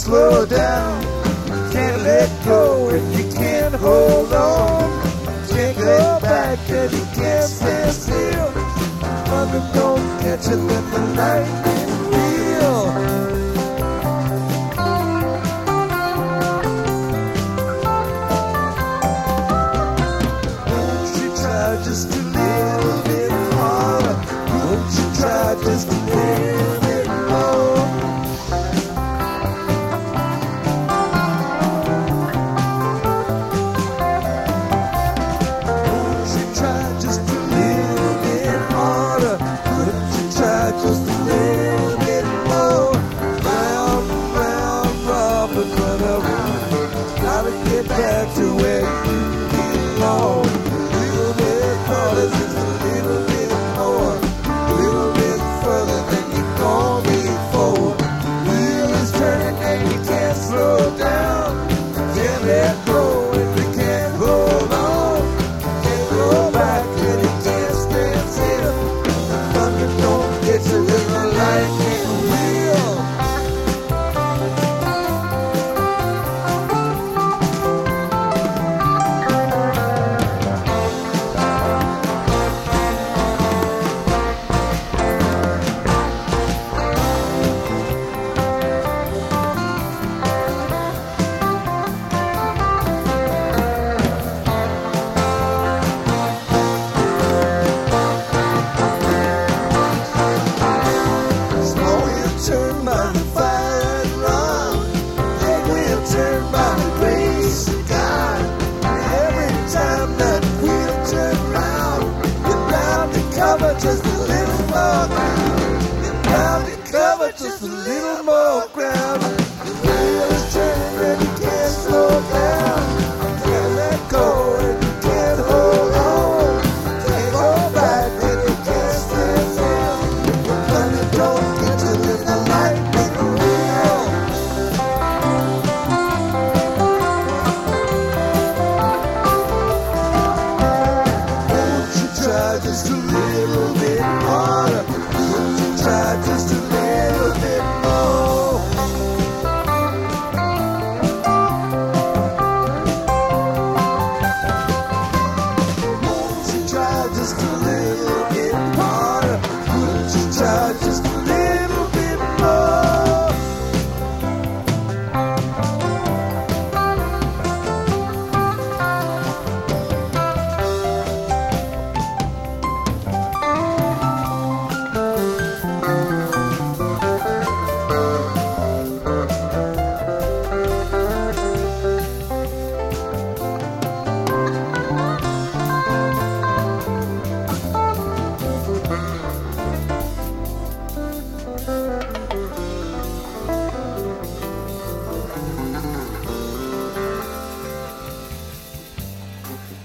slow down. Can't let go if you can't hold on. Can't go back if you can't stand still. Thunder don't catch it, let the lightning feel. Won't you try just a little bit harder? Won't you try just a little bit more? Won't you try just a little bit harder? Won't you try just a little bit more? Round and round, Robin, run around. Gotta get back to where you belong. A little bit harder, just a little bit more. A little bit further than you've gone before. Wheel is turning and you can't slow down. Can't let go if you can't hold on. Can't go back and you can't stand still. The thunder don't get you with the lightning wheel. Slow wheel turn by the fire and run. Big wheel turn by the grace of God. Every time that wheel turn round, you're bound to cover just a little more ground. You're bound to cover just a little more ground. The wheel is turning and you can't slow down. Can't let go and you can't hold on. Can't go back and you can't stand still. The thunder don't get you with the lightning wheel. Won't you try just a little bit harder? Won't you try just a little bit more? Won't you try just a little